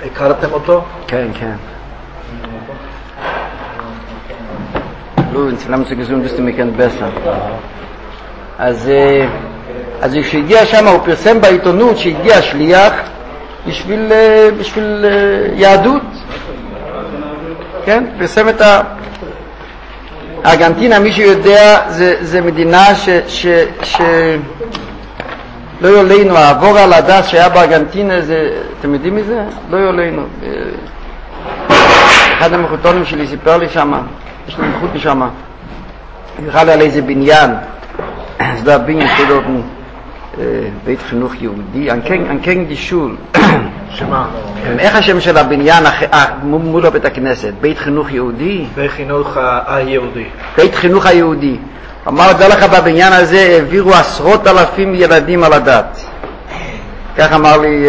הכרתם אותו? כן, כן. לא, אצלם זה גזון בסתם מכן בסם. אז כשהגיע שם הוא פרסם בעיתונות שהגיע שליח בשביל יהדות. כן, פרסם את ארגנטינה, מי שיודע, זה מדינה לא יולנו, העבור על הדס שהיה בארגנטינה, אתם יודעים מזה? לא יולנו. אחד המחותונים שלי סיפר לי שמה, יש לי מחות משמה, יראה לי על איזה בניין, זה לא הבניין שלו, בית חינוך יהודי, אנקן דישול. שמה? איך השם של הבניין מול בית הכנסת? בית חינוך יהודי? בית חינוך היהודי. בית חינוך היהודי. אמר לך בבניין הזה העבירו 10,000 ילדים על הדת. כך אמר לי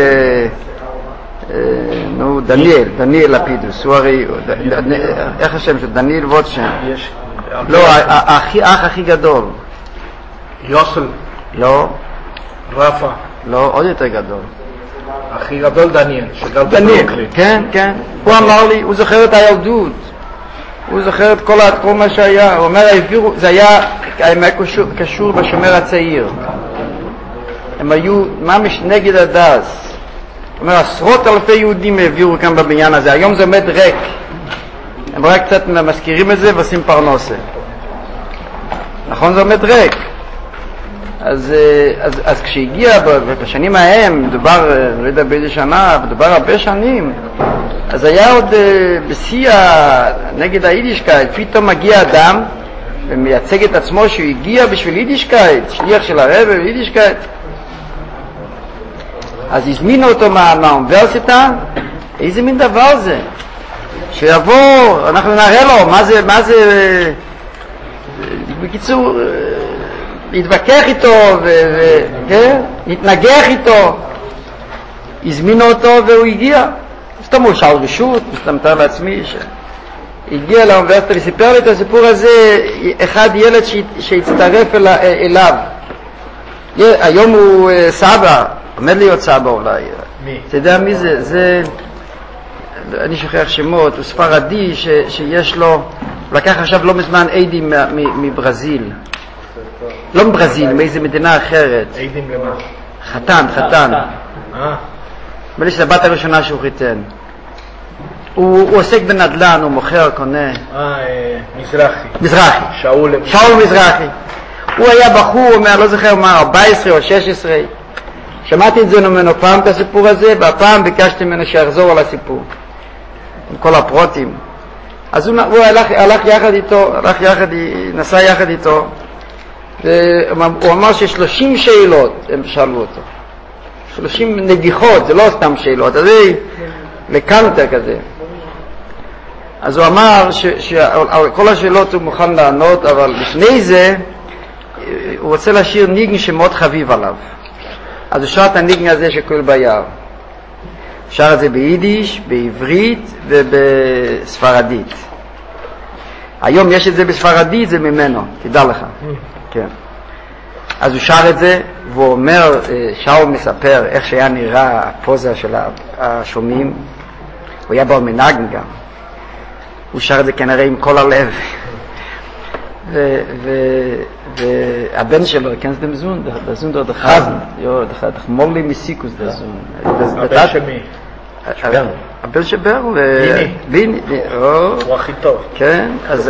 דניאל לפידוס, הוא הרי, איך השם של דניאל ווטשן? לא, האח הכי גדול. יוסל. לא. רפה. לא, עוד יותר גדול. הכי גדול דניאל, שגר בברוקלין. כן, כן. הוא אמר לי, הוא זוכר את הילדות. הוא זוכר את כל מה שהיה. הוא אומר, זה היה קשור בשומר הצעיר. הם היו ממש נגד הדס. הוא אומר, 10,000 יהודים העבירו כאן בבניין הזה. היום זה עומד ריק. הם רק קצת מזכירים את זה ועושים פרנסה. נכון, זה עומד ריק. אז כשהגיע בשנים ההם, מדובר, לא יודע באיזה שנה, מדובר הרבה שנים, אז היה עוד בשיא נגד היידישקייט, פתאום מגיע אדם ומייצג את עצמו שהוא הגיע בשביל יידישקייט, שליח של הרב ביידישקייט. אז הזמינו אותו מהאוניברסיטה, איזה מין דבר זה? שיבוא, אנחנו נראה לו, מה זה, בקיצור, להתווכח איתו להתנגח איתו. הזמינו אותו והוא הגיע. סתם הוא שאל רשות, מסתמתר לעצמי שהגיע לאוניברסיטה וסיפר לי את הסיפור הזה, אחד ילד שהצטרף אליו. היום הוא סבא, עומד להיות סבא אולי. מי? אתה יודע מי זה? אני שוכח שמות, הוא ספרדי שיש לו, לקח עכשיו לא מזמן עדים מברזיל. לא מברזיל, מאיזה מדינה אחרת. עדים למה? חתן. בלי שזה הבת הראשונה שהוא חיתן. הוא עוסק בנדל"ן, הוא מוכר, קונה. מזרחי. שאול מזרחי. הוא היה בחור, לא זוכר מה, 14 או 16. שמעתי את זה ממנו פעם את הסיפור הזה, והפעם ביקשתי ממנו שיחזור על הסיפור. עם כל הפרוטים. אז הוא הלך יחד איתו, נסע יחד איתו. הוא אמר ש30 שאלות הם שאלו אותו. 30 נגיחות, זה לא סתם שאלות, אז זה לקנטה כזה. אז הוא אמר שעל כל השאלות הוא מוכן לענות, אבל לפני זה הוא רוצה להשאיר ניגן שמאוד חביב עליו. אז הוא שר את הניגן הזה שקורא ביער. שר את זה ביידיש, בעברית ובספרדית. היום יש את זה בספרדית, זה ממנו, תדע לך. כן. אז הוא שר את זה, והוא אומר, שאול מספר איך שהיה נראה הפוזה של השומעים. הוא היה בו מנגן גם. הוא שר את זה כנראה עם כל הלב. והבן שלו, כן זה דמזון, דזון דוד חזן, דרך מורלי מסיקוס דזון. הבן של מי? הבן של ברל. ביני. הוא הכי טוב. כן,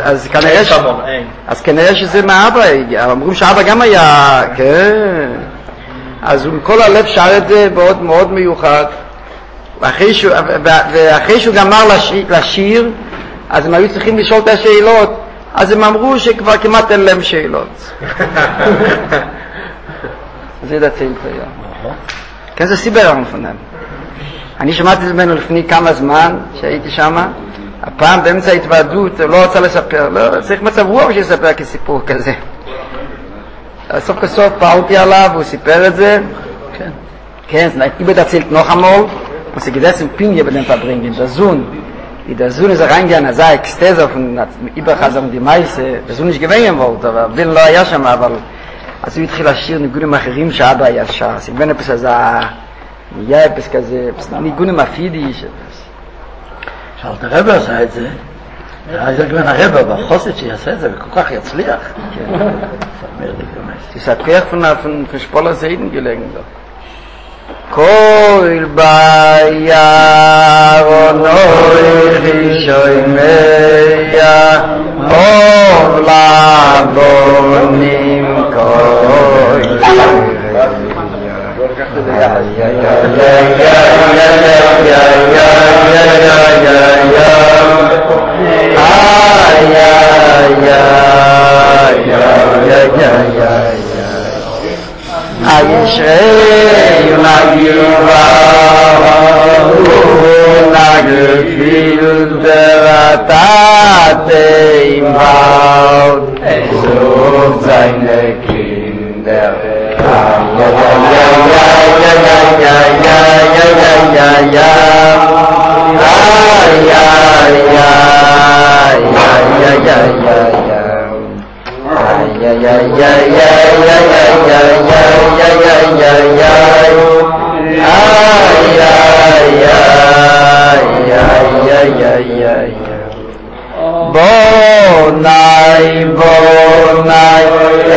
אז כנראה שזה מאבא, אמרו שאבא גם היה, כן. אז הוא מכל הלב שר את זה מאוד מאוד מיוחד. ואחרי שהוא גמר לשיר, אז הם היו צריכים לשאול את השאלות. אז הם אמרו שכבר כמעט אין להם שאלות. זה דצל היה. כן, זה סיבר המפונן. אני שמעתי את ממנו לפני כמה זמן שהייתי שם. הפעם באמצע ההתוועדות הוא לא רצה לספר. לא, צריך מצב רוח שיספר כסיפור כזה. סוף כסוף פעלתי עליו והוא סיפר את זה. כן, ich bin erzählt noch einmal, was ich gesessen bin hier bei den Verbringen, der Sohn ist reingegangen, er sah Ekstase von Ibrachas und die Meise, der Sohn nicht gewähnen wollte, aber Bill לא היה שם, אבל אז הוא התחיל לשיר ניגונים אחרים שאבא היה שר, סיגבן אפס הזה, נהיה אפס כזה, ניגונים הפידיש, אבל הרב עשה את זה, זה כבר הרב בחוסד שיעשה את זה וכל כך יצליח. תספר von Spoller Seiden gelegen da. Kol Bayar Onoichi Shoimeya Olabonim Kol Ayishrei Nagiva Nagefil Beratate im Haut Sucht seine Kinder Bonai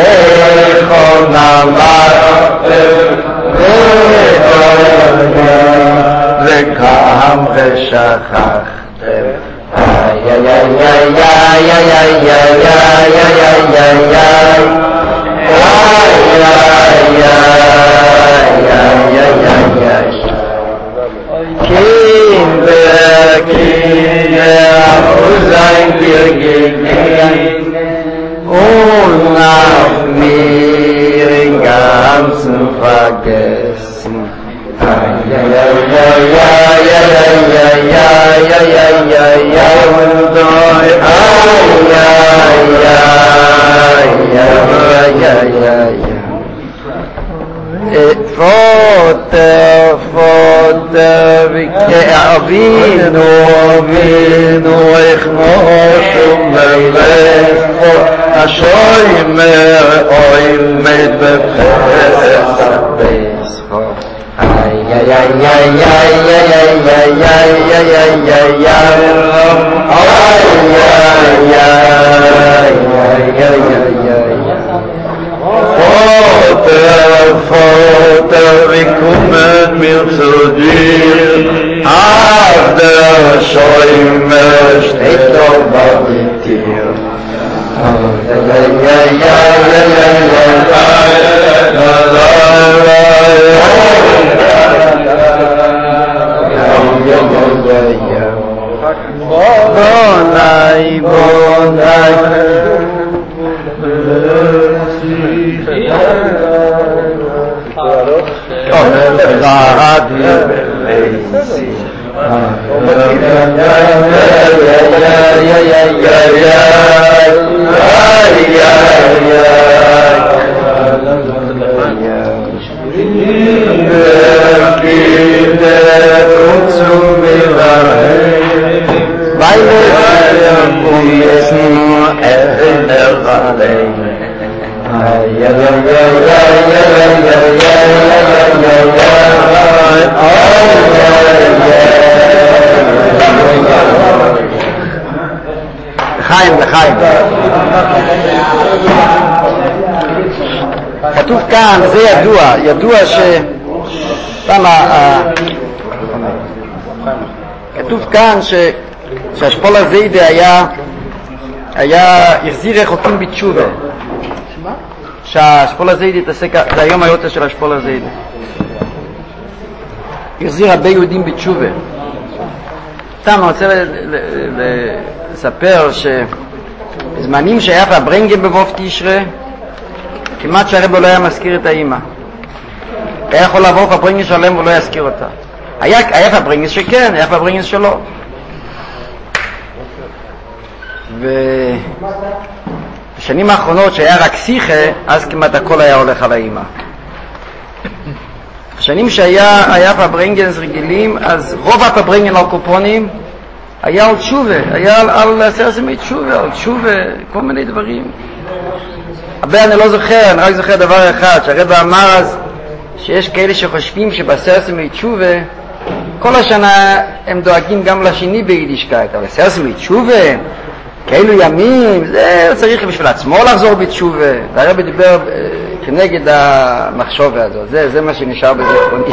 Echonamar Vekam Veshachachtem Kinder, sein wir gegeben und nach mir im Ganzen vergessen. Vater, Avinu, ich muss Melecho, Ashoimer, Oimed, Befesach, Vater, wir kommen mir zu dir, auf der Schäume steht doch bei dir. לחיים. כתוב כאן, זה ידוע כתוב כאן שהשפול הזיידה היה החזיר רחוקים בתשובה. שהשפול הזיידה התעסק, זה היום היותר של השפול הזיידה. החזיר הרבה יהודים בתשובה. סתם, אני רוצה לספר שבזמנים שהיה פברנגן בבוב תשרה, כמעט שהרב לא היה מזכיר את האמא. היה יכול לעבור פברנגן שלם ולא יזכיר אותה. היה פברנגן שכן, היה פברנגן שלא. ובשנים האחרונות שהיה רק שיחה, אז כמעט הכל היה הולך על האמא. בשנים שהיה פברנגנס רגילים, אז רוב הפברנגן על קופונים היה על תשובה, היה על סרסמי תשובה, על תשובה, כל מיני דברים. הרבה אני לא זוכר, אני רק זוכר דבר אחד, שהרב אמר אז שיש כאלה שחושבים שבסרסמי תשובה כל השנה הם דואגים גם לשני ביידישקייט, אבל סרס מתשובה, כאלו ימים, זה צריך בשביל עצמו לחזור בתשובה. והרב דיבר כנגד המחשבה הזאת, זה מה שנשאר בזיכרוני.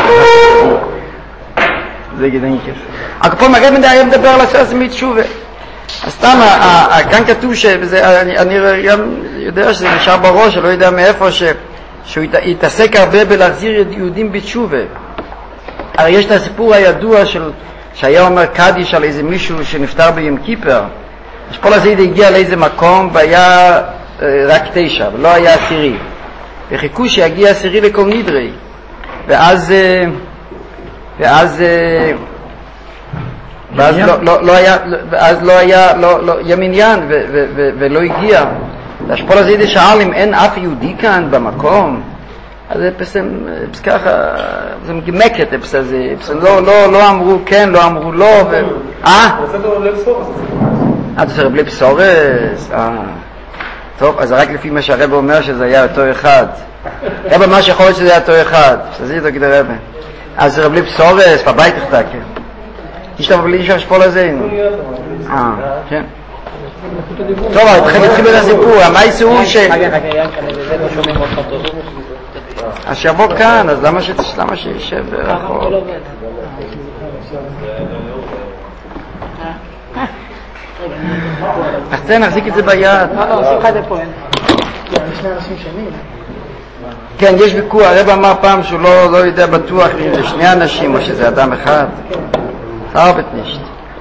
זה גדניקף. הקופון מגד מדי מדבר על הסרס מתשובה. אז סתם, כאן כתוב אני גם יודע שזה נשאר בראש, אני לא יודע מאיפה, שהוא יתעסק הרבה בלהחזיר יהודים בתשובה. הרי יש את הסיפור הידוע שהיה אומר קדיש על איזה מישהו שנפטר ביום כיפר. השפול הזה הגיע לאיזה מקום והיה רק 9 ולא היה 10. וחיכו שיגיע 10 לכל נדרי. ואז לא היה ימיניין ולא הגיע. השפול הזה שאל אם אין אף יהודי כאן במקום. אז זה ככה, זה מגמקת, לא אמרו כן, לא אמרו לא. אתה עושה רב ליב סורס? טוב, אז רק לפי מה שהרב אומר שזה היה אותו אחד. רב מה שיכול להיות שזה היה אותו אחד. תזיז אותו כדי רב. אז רב ליב סורס, בבית תחתקה. יש לך בלי אישה שפול הזה? כן. טוב, התחיל את הסיפור, המייס הוא אז שיבוא כאן, אז למה שישב רחוק? אז נחזיק את זה ביד. כן, יש ויכוח, הרב אמר פעם שהוא לא יודע בטוח אם זה 2 אנשים או שזה אדם אחד. ארבט נשת.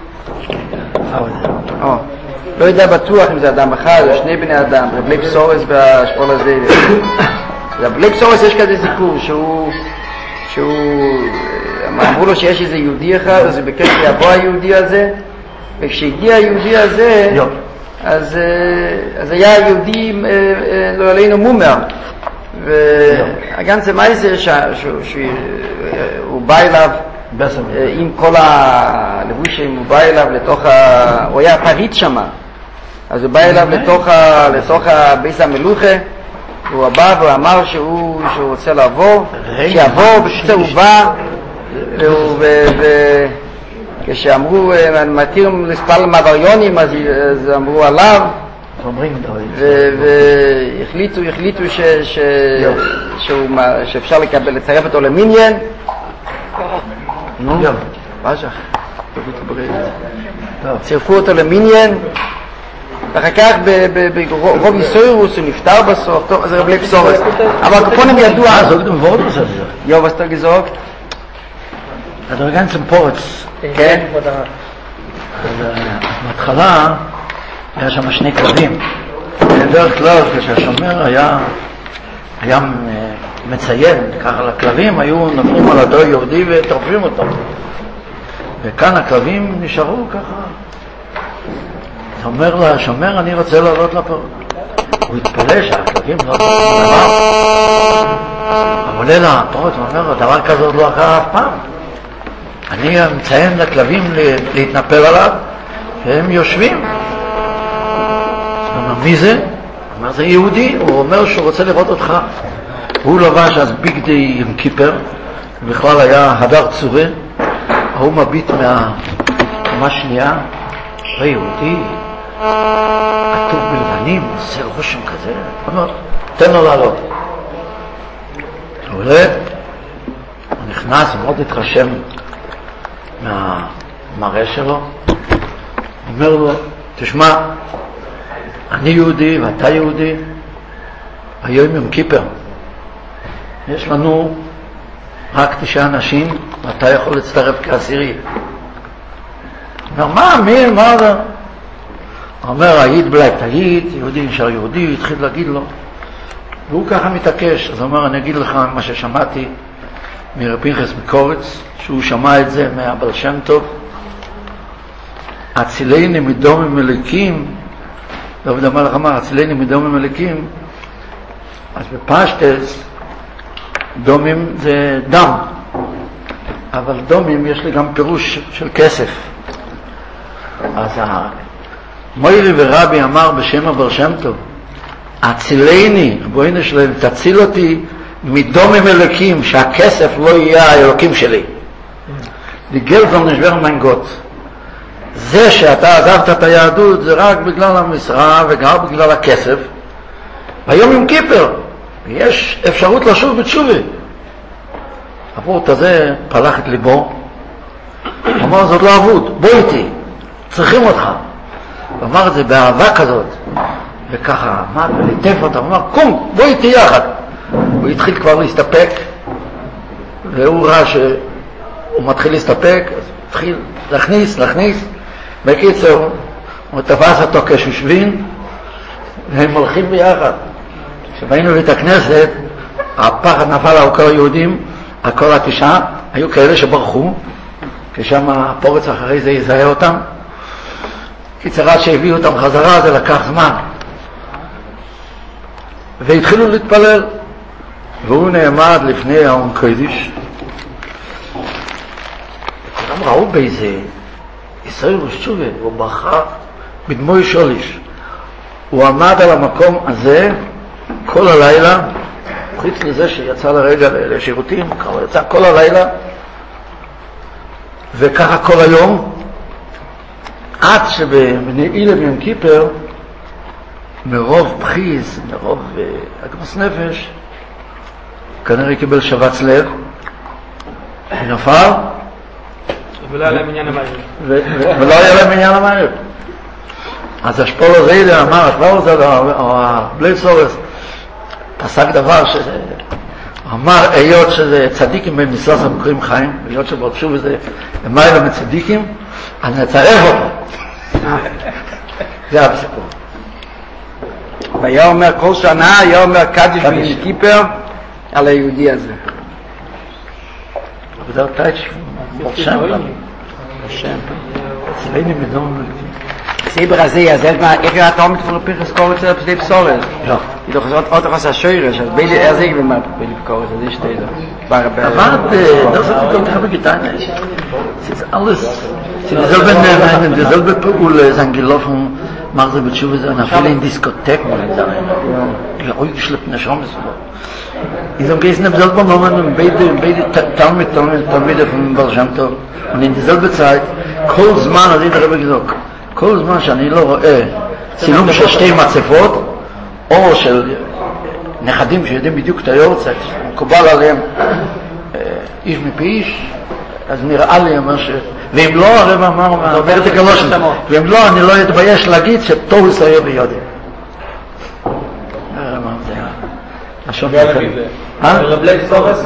לא יודע בטוח אם זה אדם אחד או 2 בני אדם. רב ליב סורס בהשפול הזה. רב ליב סורס יש כזה סיפור שהוא אמרו לו שיש איזה יהודי אחד, אז הוא ביקש שיבוא היהודי הזה, וכשהגיע היהודי הזה אז היה יהודי לא עלינו מומר, והגנצה מייסר שהוא בא אליו עם כל הלבושים, הוא בא אליו הוא היה פריט שמה, אז הוא בא אליו לתוך ביס המלוכה, הוא בא ואמר שהוא רוצה לבוא, שיבוא, בקיצור הוא בא, כשאמרו מתיר לספל מעבריונים, אז אמרו עליו, והחליטו שאפשר לצרף אותו למיניאן. צירפו אותו למיניאן, ואחר כך ברוב יסוירוס הוא נפטר בסוף. טוב, אז רב ליב סורס, אבל הקופונים ידוע יוב, אז אתה גזוק אתה רגע נצם פורץ. כן. אז בהתחלה היה שם 2 כלבים. בדרך כלל כשהשומר היה מציין ככה לכלבים, היו נופלים על אותו יהודי וטורפים אותו, וכאן הכלבים נשארו ככה. אז אומר לשומר, אני רוצה לעלות לפה. הוא התפלא שהכלבים לא דבר, אבל עולה לפורץ ואומר, דבר כזה עוד לא קרה אף פעם. אני מציין לכלבים להתנפל עליו, והם יושבים. הוא אומר, מי זה? הוא אומר, זה יהודי. הוא אומר שהוא רוצה לראות אותך. הוא לבש אז ביג די עם כיפר, בכלל היה הדר צורה. הוא מביט מהקומה שנייה, יהודי, עטוף בלבנים, עושה רושם כזה. הוא אומר, תן לו לעלות. הוא עולה, הוא נכנס, הוא מאוד התרשם מהמראה שלו. אומר לו, תשמע, אני יהודי ואתה יהודי, היום יום כיפר, יש לנו רק 9 אנשים ואתה יכול להצטרף כעשירי. אומר, מה זה? אומר, היית בלייט היית, יהודי נשאר יהודי, התחיל להגיד לו, והוא ככה מתעקש. אז אומר, אני אגיד לך מה ששמעתי מרב פנחס מקורץ, שהוא שמע את זה מהבעל שם טוב. הצילני מדומם מליקים, דוד המלך אמר, הצילני מדומם מליקים, אז בפשטס דומם זה דם, אבל דומם יש לי גם פירוש של כסף. אז מוירי ורבי אמר בשם הבעל שם טוב, הצילני, בואי שלהם, תציל אותי מדומם אלוקים, שהכסף לא יהיה האלוקים שלי. לגל זו נשבר מן גות. זה שאתה עזבת את היהדות זה רק בגלל המשרה וגם בגלל הכסף. והיום עם כיפר יש אפשרות לשוב בתשובה. הפורט הזה פלח את ליבו, הוא אמר זאת לא עבוד, בוא איתי, צריכים אותך. הוא אמר את זה באהבה כזאת, וככה עמד וליטף אותה, הוא אמר קום, בוא איתי יחד. הוא התחיל כבר להסתפק, והוא ראה שהוא מתחיל להסתפק, אז התחיל להכניס. בקיצור, הוא תפס אותו כשושבין, והם הולכים ביחד. כשבאים לבית הכנסת, הפחד נפל על כל היהודים, על כל התשעה, היו כאלה שברחו, כשם הפורץ אחרי זה יזהה אותם. קיצר, עד שהביאו אותם חזרה, זה לקח זמן. והתחילו להתפלל, והוא נעמד לפני האון קודש. כולם ראו באיזה ישראל וששובה, הוא בכה בדמוי שוליש. הוא עמד על המקום הזה כל הלילה, חוץ לזה שיצא לרגע לשירותים, הוא יצא כל הלילה, וככה כל היום, עד שבנעילה ביום כיפר, מרוב בחיס, מרוב אגמוס נפש, כנראה קיבל שבץ לב, ונפל, ולא היה להם עניין המעיר. ולא היה להם עניין המעיר. אז השפולו זיידר אמר, השפולו זיידר, או הבלי סורס, פסק דבר שאמר, היות שזה צדיקים במסלוס המקרים חיים, היות שבודשו בזה, ומה אלה מצדיקים, אז נצרף אותו. זה הסיפור. והיה אומר כל שנה, היה אומר קדיש ביום כיפר על היהודי הזה. אבל זה אותייץ' שם אצלנו מדום סיבר הזה, אז איך היה תאום מתפול פיחס קורץ על פסדי פסולת? לא. היא תוחזות עוד תחס השוירש, אז בילי איזה גבימה בילי קורץ, אז יש שתי זה. אבל das hat doch habe getan. Es ist alles. Sie dieselbe Paul sind gelaufen, machen sie mit Schuhe sind viele in Diskotheken da. Ja, ruhig geschleppt nach Hause. Die so gehen im selben Moment beide Talmud von Baljanto und in dieselbe Zeit Kolzman hat er gesagt. Kolzman שאני לא רואה צילום של שתי מצפות או של נכדים שיודעים בדיוק את היורצת, מקובל עליהם איש מפי איש, אז נראה לי ואם לא, הרב אמר, ואם לא, אני לא אתבייש להגיד שטוב יסייע ביודי. זה השום שלכם. רבלי סורס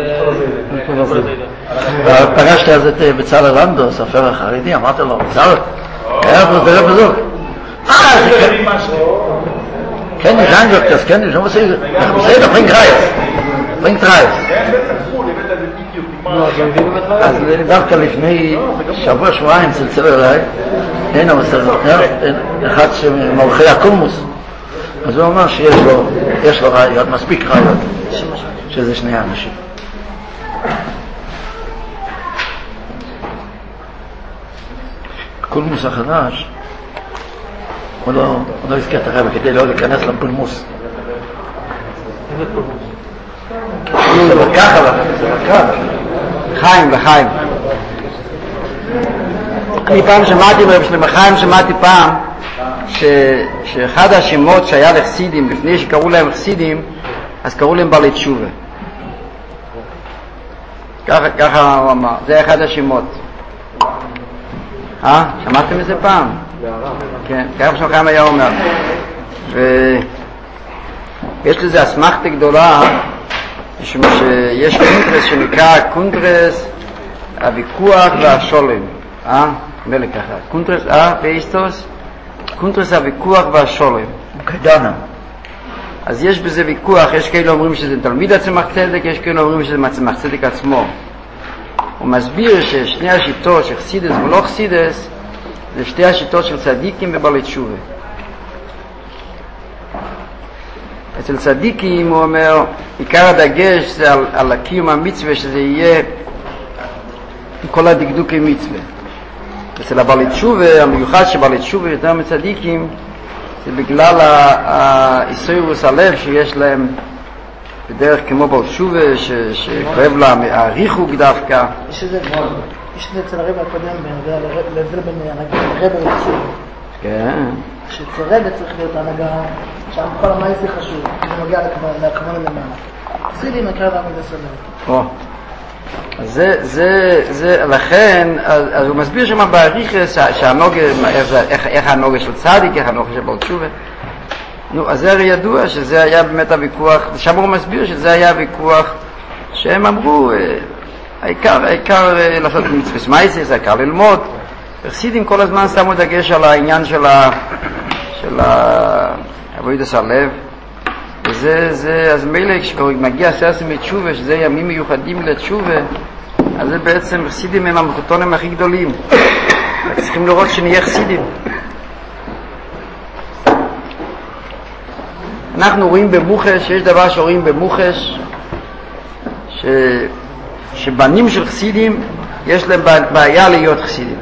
פגשתי אז את בצלאל לנדו, סופר החרדי, אמרתי לו, בצלאל, איפה זה רב זוג? Kenn ich angeguckt, das kenn ich, was ist das? Bring Reis. אז דווקא לפני שבוע-שבועיים צלצל אליי, הנה אחד שמלכי הקולמוס, אז הוא אמר שיש לו ראיות, מספיק ראיות, שזה שני אנשים. הקולמוס החדש, הוא לא הזכיר את הרב כדי לא להיכנס לפולמוס. איזה פולמוס? זה לקח עליו, זה לקח. לחיים. אני פעם שמעתי ברב שלמה חיים, שמעתי פעם שאחד השמות שהיה לחסידים, לפני שקראו להם חסידים, אז קראו להם בעלי תשובה. ככה הוא אמר, זה אחד השמות. שמעתם את זה פעם? כן, ככה שלמה חיים היה אומר. ויש לזה אסמכתה גדולה, שיש קונטרס שנקרא קונטרס הוויכוח והשולם. מלא ככה. קונטרס, ואיסטוס? קונטרס הוויכוח והשולם. קדנה. אז יש בזה ויכוח, יש כאלה אומרים שזה תלמיד הצמח צדק, יש כאלה אומרים שזה צמח צדק עצמו. הוא מסביר ששני השיטות של חסידס ולא חסידס, זה שתי השיטות של צדיקים ובעלי תשובה. אצל צדיקים הוא אומר, עיקר הדגש זה על הקיום המצווה, שזה יהיה עם כל הדקדוקי מצווה. אצל הבעלי תשובה, המיוחד שבעלי תשובה יותר מצדיקים, זה בגלל האיסוירוס הלב שיש להם בדרך כמו בעל תשובה, שכואב להם הריחוק דווקא. יש איזה גבול. יש את זה אצל הרב הקודם, להבדיל בין הרב לחסיד. כן. שאצל רב צריך להיות הנהגה, שם כל המייס זה חשוב, זה מגיע להכוון למעלה. חסידים מקרא לעמוד הסדר. אז זה, לכן, אז הוא מסביר שמה בעריכס, איך הנוגה של צדיק, איך הנוגה של בעל תשובה. נו, אז זה הרי ידוע שזה היה באמת הוויכוח, שם הוא מסביר שזה היה הוויכוח שהם אמרו, העיקר לעשות מצווה מייסס, העיקר ללמוד. חסידים כל הזמן שמו דגש על העניין של עבודת הלב. אז מילא כשמגיע סרסם לתשובה, שזה ימים מיוחדים לתשובה, אז זה בעצם חסידים הם המחותונים הכי גדולים. צריכים לראות שנהיה חסידים. אנחנו רואים במוחש, יש דבר שרואים במוחש, שבנים של חסידים יש להם בעיה להיות חסידים.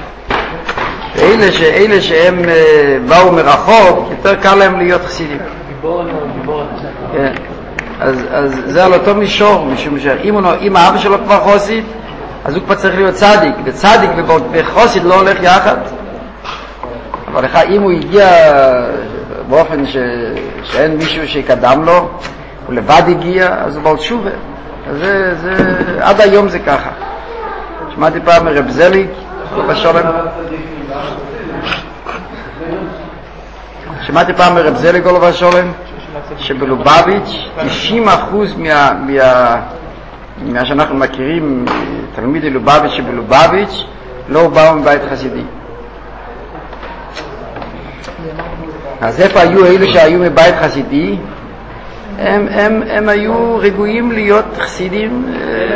ואלה שהם באו מרחוק, יותר קל להם להיות חסידים. כן. אז זה על אותו מישור, משום שאם האבא שלו כבר חסיד, אז הוא כבר צריך להיות צדיק, וצדיק וחסיד לא הולך יחד. אבל אם הוא הגיע באופן שאין מישהו שקדם לו, הוא לבד הגיע, אז הוא בעל תשובה. עד היום זה ככה. שמעתי פעם מרב זליג בשולם, שבלובביץ' 90% מה שאנחנו מכירים, תלמידי לובביץ' שבלובביץ' לא באו מבית חסידי. אז איפה היו אלה שהיו מבית חסידי? הם היו רגועים להיות חסידים.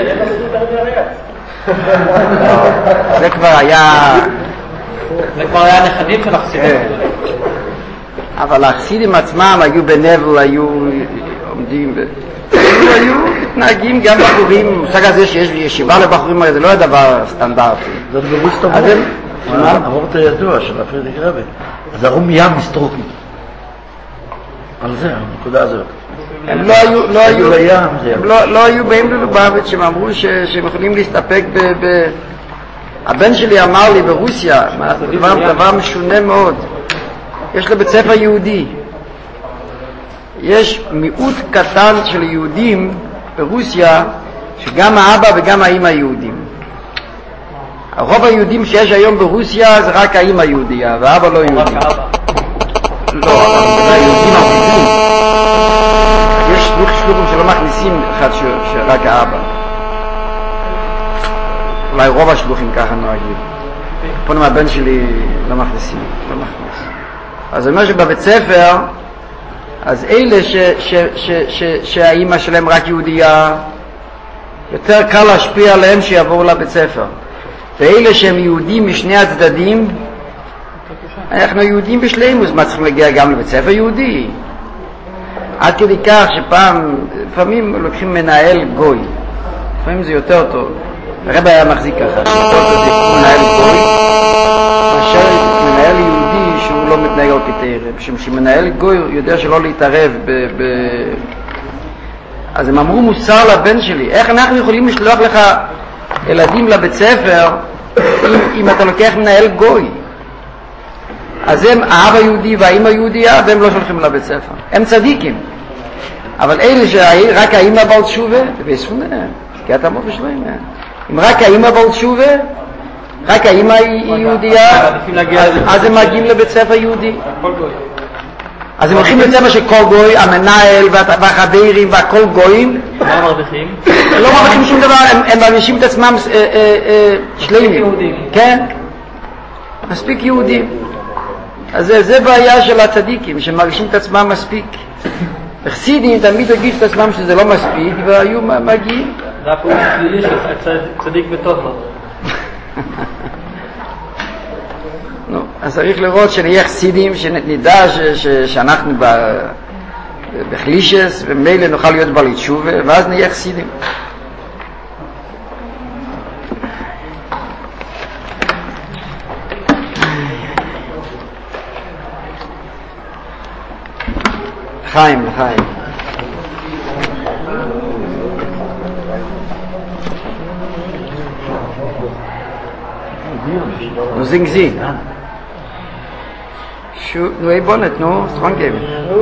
זה כבר היה נכדים של החסידים. אבל החסידים עצמם היו בנבל, היו עומדים היו מתנהגים גם בחורים. מושג הזה שיש ישיבה לבחורים, זה לא הדבר סטנדרטי. זאת ברוסטו עבורת הידוע של הפרידיק רבי. אז הרום ים מסטרוקים על זה, הנקודה הזאת. הם לא היו באים ללובביץ', הם אמרו שהם יכולים להסתפק הבן שלי אמר לי ברוסיה דבר משונה מאוד. יש לו בית ספר יהודי, יש מיעוט קטן של יהודים ברוסיה שגם האבא וגם האמא יהודים. הרוב היהודים שיש היום ברוסיה זה רק האמא יהודיה והאבא לא יהודי. לא, אבל היהודים ערבים יש שלוחים שלא מכניסים אחד שרק האבא. אולי רוב השלוחים ככה נוהגים. פה הבן שלי לא מכניסים, לא מכניס. אז אני אומר שבבית ספר, אז אלה שהאימא שלהם רק יהודייה, יותר קל להשפיע עליהם שיבואו לבית ספר. ואלה שהם יהודים משני הצדדים, אנחנו יהודים בשלימוס, מה צריכים להגיע גם לבית ספר יהודי? עד כדי כך לפעמים לוקחים מנהל גוי, לפעמים זה יותר טוב. הרב היה מחזיק ככה, שיותר טוב זה מנהל גוי, מאשר מנהל יהודי שהוא לא מתנהג על פי תורה, משום שמנהל גוי יודע שלא להתערב אז הם אמרו מוסר לבן שלי, איך אנחנו יכולים לשלוח לך ילדים לבית ספר אם אתה לוקח מנהל גוי? אז הם האבא יהודי והאמא יהודייה והם לא שולחים לבית ספר, הם צדיקים. אבל אלה שרק האמא בעל תשובה, ויספונה, כי אתה מאוד בשלוים, אם רק האמא בעל תשובה, רק האמא היא יהודייה, אז הם מגיעים לבית ספר יהודי. אז הם הולכים לבית ספר שכל גוי, המנהל והחברים והכל גויים. מה מרוויחים? לא מרוויחים שום דבר, הם מרגישים את עצמם שלמים. כן? מספיק יהודים. אז זה בעיה של הצדיקים, שמרגישים את עצמם מספיק. החסידים תמיד הרגיש את עצמם שזה לא מספיק, והיו מגיעים. זה הפעולה שלילי של צדיק בתוכו. אז צריך לראות שנהיה חסידים, שנדע שאנחנו בחלישס, ומילא נוכל להיות בעלי תשובה, ואז נהיה חסידים. לחיים. Nun singen Sie. Nu, ey Bonnet, nu, dran geben.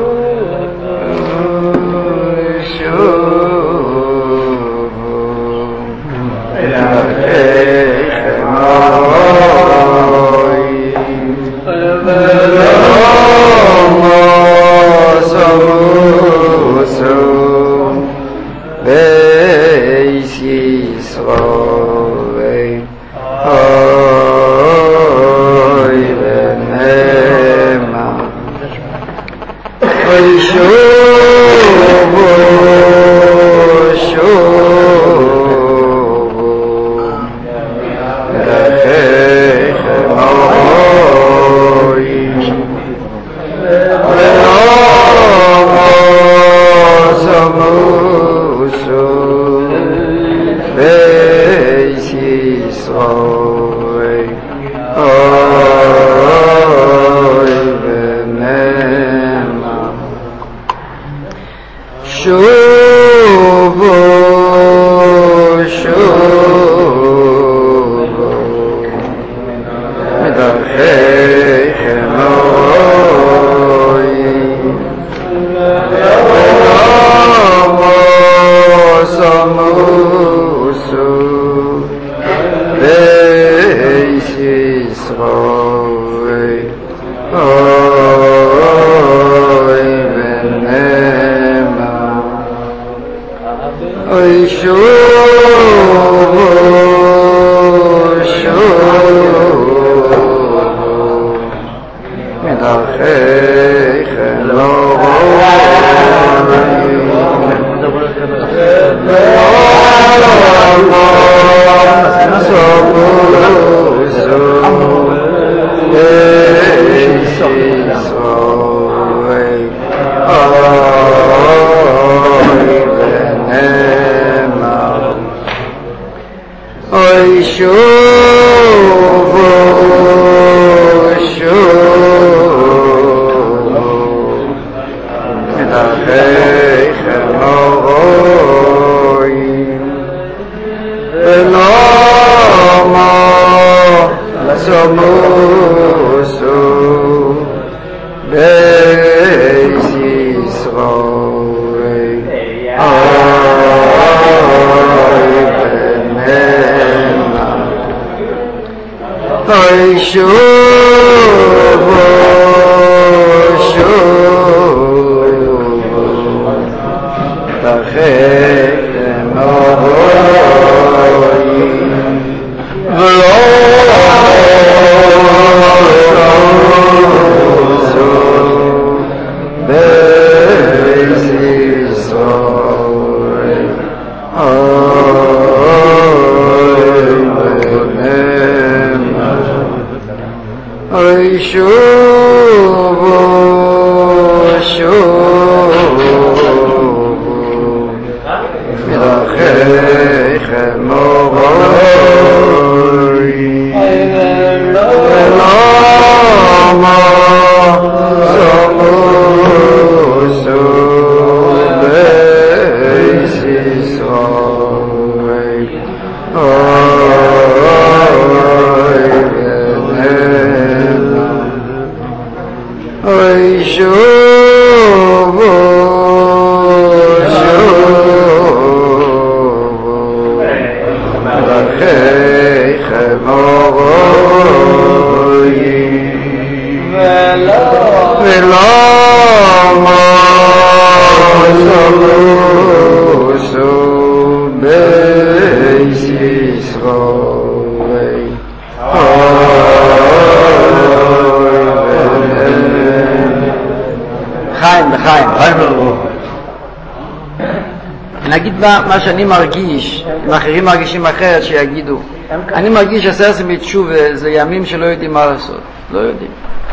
נגיד מה שאני מרגיש, אם אחרים מרגישים אחרת שיגידו. אני מרגיש הסרסים בתשוב זה ימים שלא יודעים מה לעשות, לא יודעים.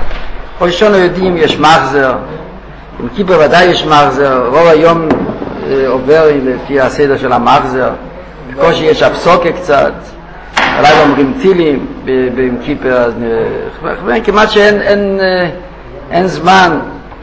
או ראשון לא יודעים, יש מחזר, עם כיפר ודאי יש מחזר, רוב היום עובר לפי הסדר של המחזר, בקושי יש הפסוקה קצת, אולי אומרים טילים עם כיפר, אז כמעט שאין זמן,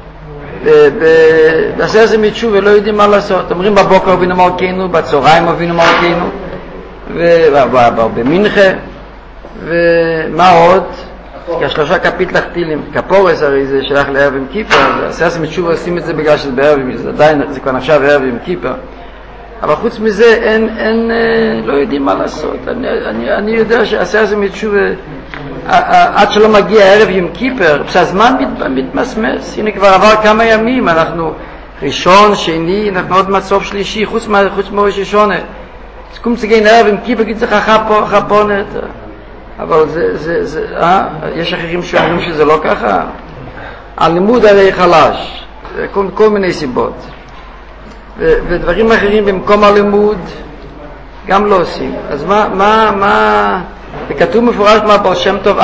בסרסים בתשוב ולא יודעים מה לעשות. אומרים בבוקר אבינו מלכנו, בצהריים אבינו מלכנו, ובמנחה, ומה עוד? השלושה קפיטלח טילים, כפורס הרי זה שייך לערב עם כיפה, הסייס מתשובה עושים את זה בגלל שזה בערב, זה עדיין, זה כבר נחשב ערב עם כיפה, אבל חוץ מזה אין, לא יודעים מה לעשות. אני יודע שהסייס מתשובה, עד שלא מגיע ערב עם כיפר, הזמן מתמסמס, הנה כבר עבר כמה ימים, אנחנו ראשון, שני, אנחנו עוד מצוף שלישי, חוץ מראש ראשונה, אז קום צגין ערב עם כיפר, כי צריך חפונת, אבל יש אחרים שאומרים שזה לא ככה. הלימוד הרי חלש, כל מיני סיבות, ודברים אחרים במקום הלימוד גם לא עושים. אז מה וכתוב מפורש מה בעל שם טוב,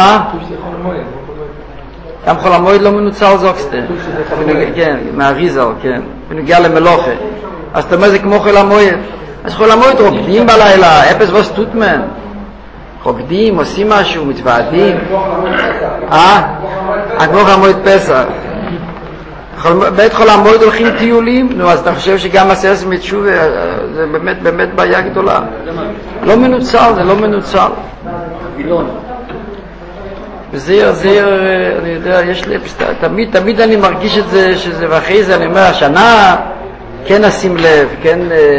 גם חול המועד לא מנוצל זוקסטה, כן, מהריזל, כן, ונגיע למלוכה. אז אתה אומר זה כמו חול המועד, אז חול המועד רוקדים בלילה, אפס וסטוטמן, רוקדים, עושים משהו, מתוועדים. כמו חול המועד פסח. בית חול המועד הולכים טיולים, נו, אז אתה חושב שגם הסייס מתשובה זה באמת בעיה גדולה. לא מנוצל, זה לא מנוצל. וזה, אני יודע, יש לי, תמיד אני מרגיש את זה, שזה, ואחרי זה אני אומר, השנה כן נשים לב, כן,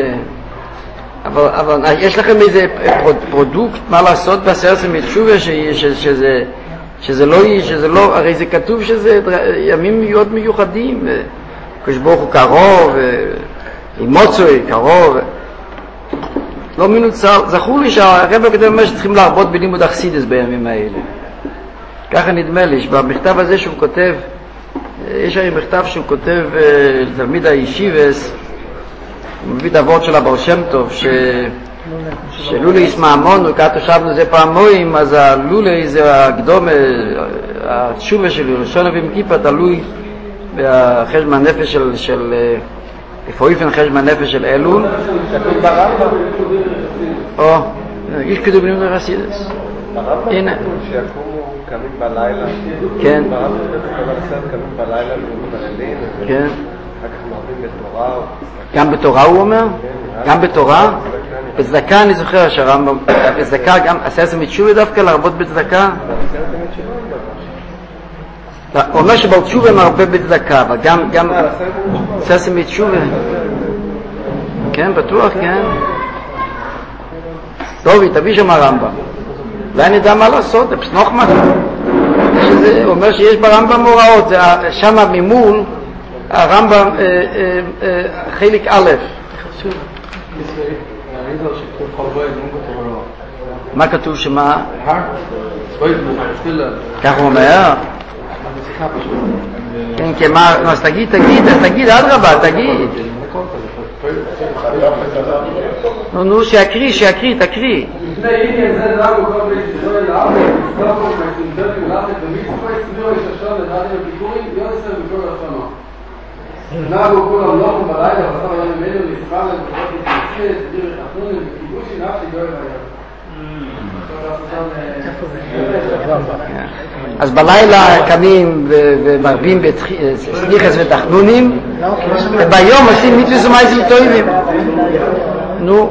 אבל יש לכם איזה פרודוקט, מה לעשות בסייס מתשובה, שזה לא, הרי זה כתוב שזה ימים מאוד מיוחדים, כשברוך הוא קרוב, אימוצוי קרוב, לא מנוצל. זכור לי שהרב הקודם אומר שצריכים להרבות בלימוד אכסידס בימים האלה. ככה נדמה לי, במכתב הזה שהוא כותב, יש הרי מכתב שהוא כותב לתלמיד הישיבס, הוא מביא את הוורד של הבר שם טוב, שלולי ישמע המון, וכעת תושבנו זה פעמוים, אז הלולי זה הקדום, התשובה של ירושלים ועם כיפה תלוי בחשבון הנפש של איפה איפן חשבון הנפש של אלול. יש כתוב בלימוד החסידות. הנה. שיקומו קמים בלילה. כן. קמים בלילה ומתפללים. כן. אחר כך מרבים בתורה. גם בתורה הוא אומר? גם בתורה? בצדקה אני זוכר שהרמב"ם, בצדקה גם, הסייס מתשובה דווקא להרבות בצדקה? הוא אומר שבתשובה מרבה בצדקה, אבל גם הסייס מתשובה. כן, בטוח, כן. טובי, תביא שם הרמב"ם. אולי אני יודע מה לעשות, זה פסנוחמן. הוא אומר שיש ברמב"ם הוראות, שם ממול, הרמב"ם חלק א'. מה כתוב שמה? כך הוא אומר? כן, כן, מה? אז תגיד, אדרבה, תגיד. נו, שיקריא, תקריא. נהגו כולם נוחם בלילה, וסתם היה ממנו לסחר להם וחוות להתנצל, סביר וחתונים, וכיבושי נפשי גוי ביום. אז בלילה קמים ומרבים בסליחס ותחנונים, וביום עושים מצווה ומעשים טובים. נו,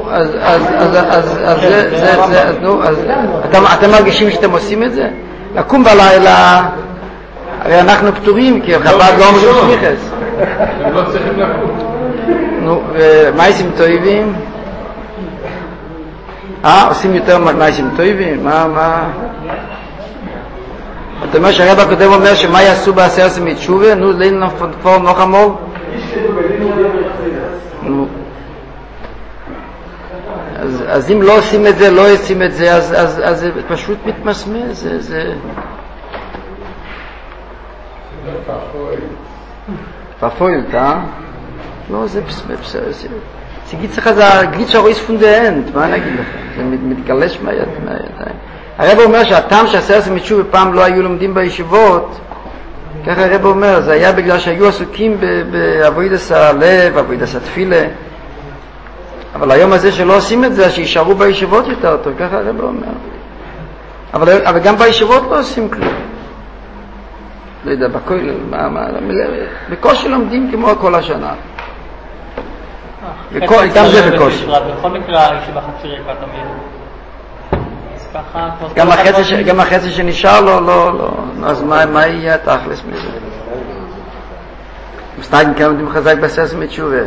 אז אתם מרגישים שאתם עושים את זה? לקום בלילה, הרי אנחנו פטורים, כי חב"ד לא אומרים סליחס. הם לא צריכים לקום. נו, ומעשים טובים? עושים יותר מעשים טובים? מה? אתה אומר שהרב הקודם אומר שמה יעשו בעשרת מתשובה? נו, ליל נפור נוח המור? נו. אז אם לא עושים את זה, לא עושים את זה, אז זה פשוט מתמסמס, זה... verfolgt, לא, זה גיצחה, זה הגליצ'ה רויס פון דה אנד, מה נגיד לכם? זה מתגלש מהידיים. הרב אומר שהטעם שהסייס מתשובה פעם לא היו לומדים בישיבות, ככה הרב אומר, זה היה בגלל שהיו עסוקים בעבודת הלב, עבודת התפילה, אבל היום הזה שלא עושים את זה, שישארו בישיבות יותר טוב, ככה הרב אומר. אבל גם בישיבות לא עושים כלום. לא יודע, בקושי לומדים כמו כל השנה. גם זה בקושי. בכל מקרה הישיבה חצי ריקה תמיד. גם החצי שנשאר לו, לא. אז מה יהיה תכלס מזה? מסתגן כמה יודעים חזק בסרס מתשובה.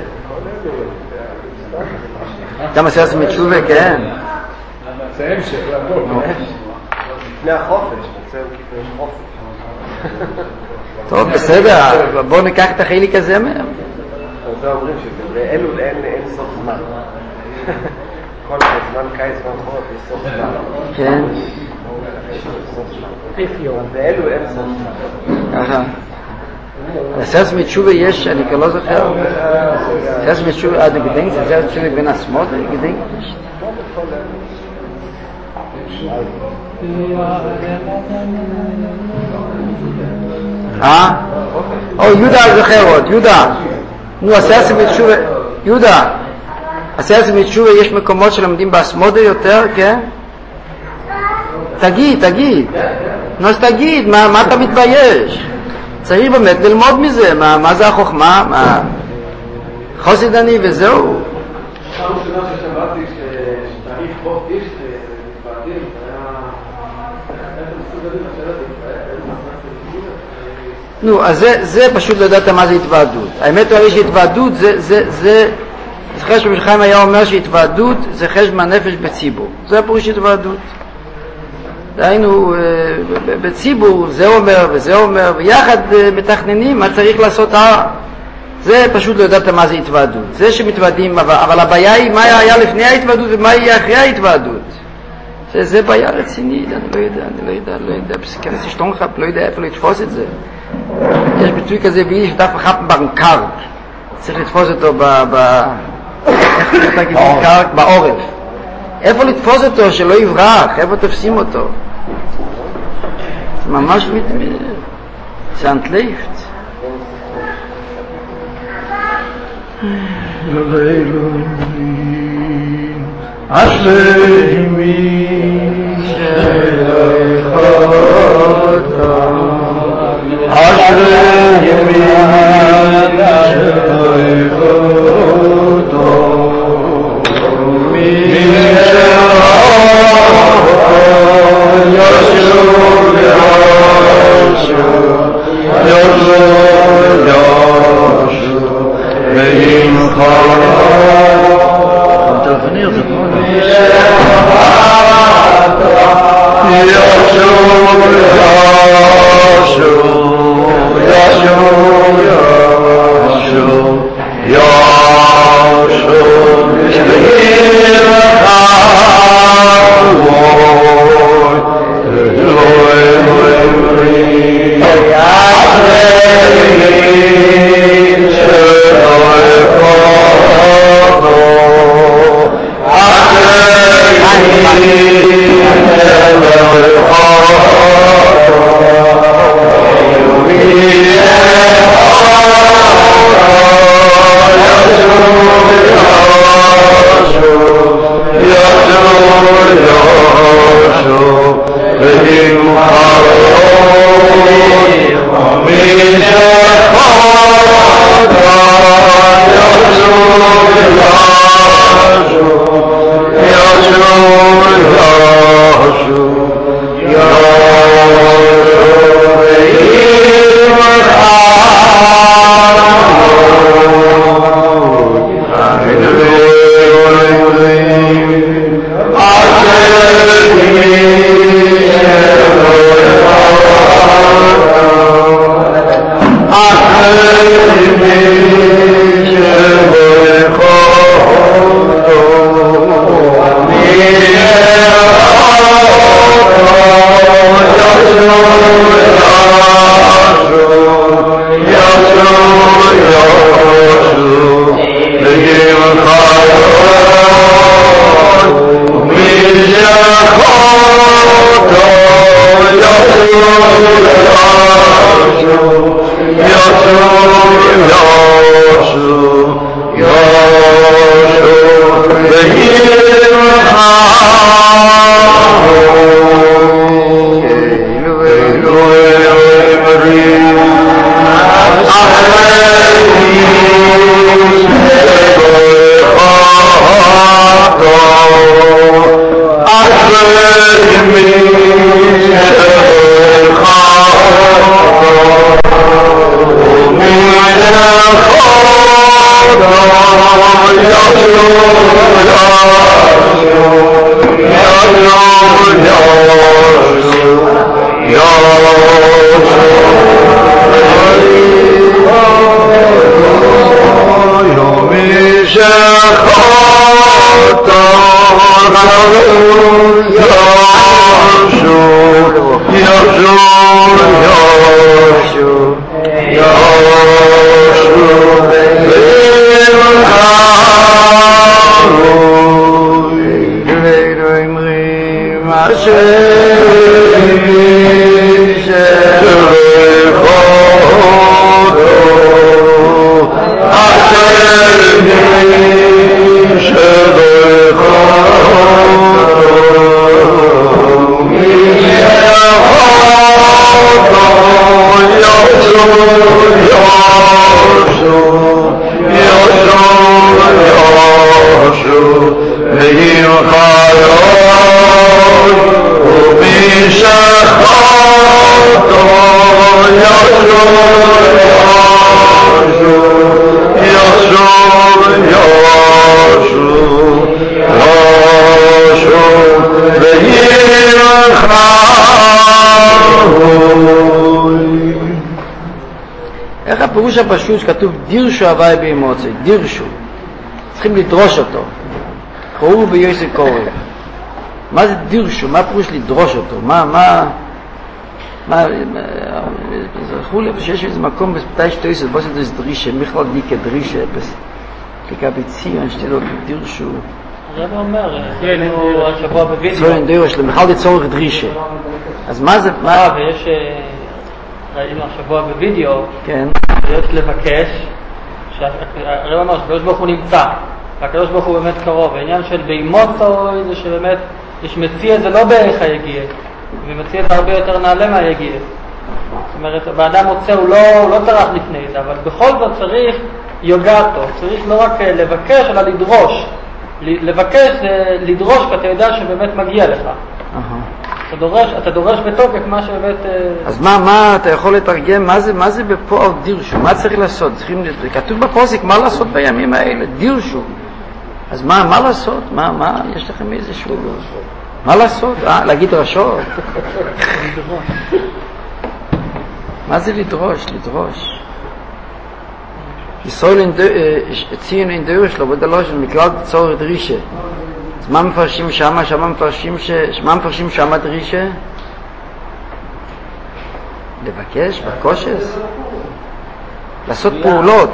גם הסרס מתשובה, כן. זה המשך, לפני החופש, בצלם כיפה יש חופש. טוב, בסדר, בואו ניקח את החלק הזה מהם. זה אומרים שבאלול אין סוף זמן. כל זמן קיץ, זמן חורף, יש סוף זמן. כן. באלול אין סוף זמן. ככה. הסרס מתשובה יש, אני כבר לא זוכר. הסרס מתשובה, אתה גדינק, זה הסרס מתשובה בין השמאל, גדינק? יהודה זוכר עוד, יהודה. נו, הסרס מתשובה, יהודה. הסרס מתשובה יש מקומות שלמדים בהסמודה יותר, כן? תגיד. נו, אז תגיד, מה אתה מתבייש? צריך באמת ללמוד מזה, מה זה החוכמה? חוסד אני וזהו. פעם שנה ששמעתי שתאריך בו איש מתפעדים, נו, אז זה פשוט לא יודעת מה זה התוועדות. האמת הוא שהתוועדות זה זכר שבשחיים היה אומר שהתוועדות זה חשבון הנפש בציבור. זה הפירוש התוועדות. דהיינו, בציבור זה אומר וזה אומר, ויחד מתכננים מה צריך לעשות זה פשוט לא יודעת מה זה התוועדות. זה שמתוועדים, אבל הבעיה היא מה היה לפני ההתוועדות ומה יהיה אחרי ההתוועדות. זה בעיה רצינית, אני לא יודע, בסכנת שטונחפ, לא יודע איפה לתפוס את זה. יש ביטוי כזה ביידיש, דף אחד בנקרק. צריך לתפוס אותו בעורף. איפה לתפוס אותו שלא יברח? איפה תופסים אותו? זה ממש זה אנטלייפט. אשרי מי שלך אשרי מי איך הפירוש הפשוט שכתוב דירשו הווי באמוצי, דירשו, צריכים לדרוש אותו, קראו ביוסי קורא. מה זה דירשו? מה הפירוש לדרוש אותו? זכו לי שיש איזה מקום בספתי שטויסת, בוא עושה איזה דרישה, מיכל דיקה דרישה, כקבי ציון, שתדעו דירשו. זה אומר, ראינו השבוע בווידאו. צורן דירש, למיכל די צורך דרישה. אז מה זה? ויש, ראינו השבוע בווידאו, כן. יש לבקש, הרי ממש, הקדוש ברוך הוא נמצא, והקדוש ברוך הוא באמת קרוב. העניין של באימוצו זה שבאמת יש מציע, זה לא בערך היגיע, ומציע זה הרבה יותר נעלה מהיגיע. זאת אומרת, באדם מוצא הוא לא טרח לפני זה, אבל בכל זאת צריך יוגעתו, צריך לא רק לבקש, אלא לדרוש. לבקש זה לדרוש, כי אתה יודע שבאמת מגיע לך. אתה דורש בתוקף מה שבאמת... אז מה אתה יכול לתרגם? מה זה בפועל דירשו? מה צריך לעשות? כתוב בפוסק מה לעשות בימים האלה? דירשו. אז מה לעשות? מה יש לכם איזשהו... מה לעשות? להגיד רשות? מה זה לדרוש? לדרוש. ישראל ציין אין דרך שלו בדלוש מכלל צורך דרישה. אז מה מפרשים שמה? מה מפרשים שמה דרישה? לבקש, בקושס? לעשות פעולות,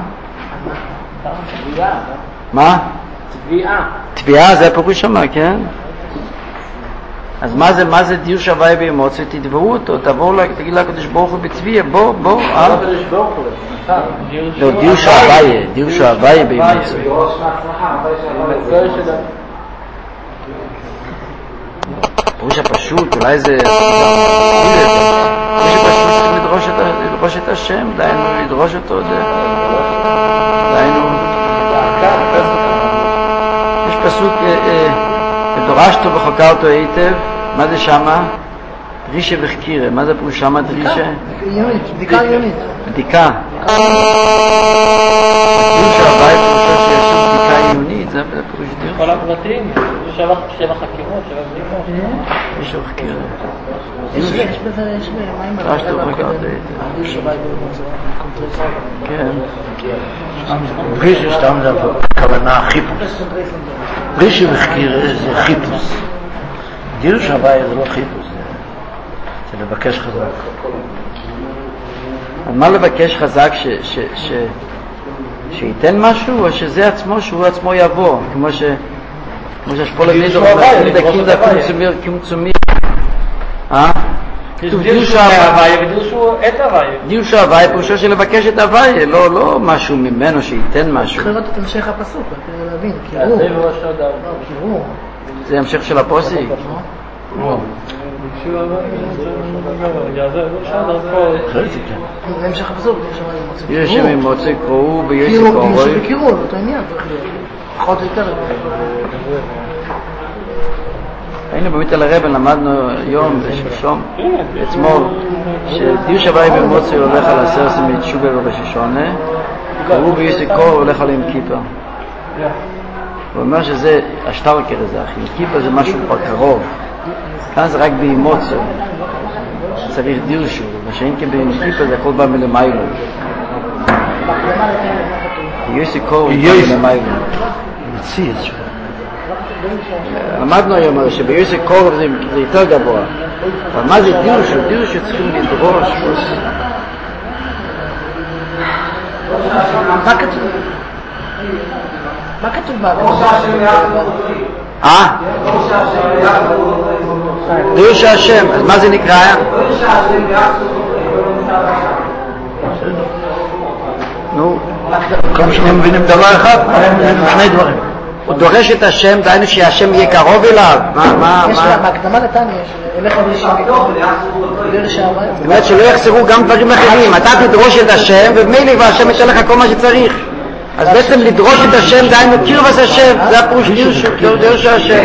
מה? תביעה, זה הפירוש שמה, כן? אז מה זה דיור שווה באמוציה? תתבעו אותו, תבואו תגיד לקדוש ברוך הוא בתביעה, בוא, לא, דיור שווה באמוציה. פירוש הפשוט, אולי זה... פירוש הפשוט צריכים לדרוש את השם, דיינו לדרוש אותו, דיינו... יש פסוק, ודורשתו וחוקרתו היטב, מה זה שמה? דרישה וחקירה, מה זה פירוש שמה דרישה? בדיקה עיונית. בדיקה. דיור שהבא פירושו שיש בדיקה עיונית, זה פירוש דיור. כל הפרטים, 7 חקירות, 7 בדיקות. יש חקירה. יש בזה, מים דורשתו וחוקרתו היטב. כן. דרישה סתם זה הכוונה חיפוש. דרישה וחקירה זה חיפוש. דיור שהבא זה לא חיפוש, זה לבקש חזק. על מה לבקש חזק שייתן משהו, או שזה עצמו, שהוא עצמו יבוא, כמו שהשפול המידו, כמצומיר. דיור שההוויה ודיור את ההוויה. דיור שההוויה פירושו של לבקש את ההוויה, לא משהו ממנו שייתן משהו. צריך לראות את המשך הפסוק, כדי להבין, קירור. זה המשך של הפוסק. זה המשך הפסוק. יש שם מוצא קראו ביוסי קורוי. דיור שבקירור, אותו עניין צריך להיות. פחות או יותר. היינו באמת על הרבן, למדנו יום ושלשום, אתמול, שדיור שווה במוצא הולך על 10 מתשובה ובששונה, קראו ביוסי קורוי הולך עליהם כיפה. הוא אומר שזה השטלקר הזה, כיפה זה משהו כבר קרוב, כאן זה רק באמוצו, צריך דירשו, ושאין כיפה זה הכל בא מלמיילו. יוסי קור מלמיילו. מציא את זה. למדנו היום שביוסי קור זה יותר גבוה, אבל מה זה דירשו? דירשו צריכים לדרוש. מה כתוב בעבור? דירוש השם, אז מה זה נקרא? נו, כל שני מבינים דבר אחד, שני דברים. הוא דורש את השם, דיינו שהשם יהיה קרוב אליו. יש לה, בהקדמה לתניא, אלך אלישם, דרש העריים. זאת אומרת שלא יחסרו גם דברים אחרים, אתה תדרוש את השם, ובמילא והשם ייתן לך כל מה שצריך. אז בעצם לדרוש את השם, דיינו קרבת השם, זה הפירוש דרש השם.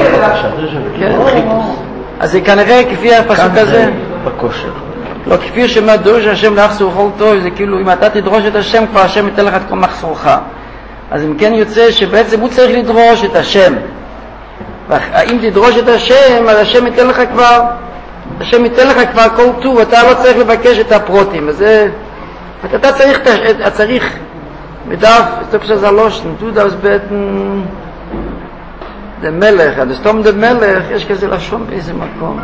אז זה כנראה כפי הפסוק הזה. בכושר. לא כפי שאומר דורש השם להחסור כל טוב, זה כאילו אם אתה תדרוש את השם, כבר השם ייתן לך את כל מחסורך. אז אם כן יוצא שבעצם הוא צריך לדרוש את השם. ואם תדרוש את השם, אז השם ייתן לך כבר כל טוב, אתה לא צריך לבקש את הפרוטים. אז אתה צריך מדף, סטופ שזה לושן, תו דאוס בטן דה מלך, עד סתום דה מלך, יש כזה לשון באיזה מקום.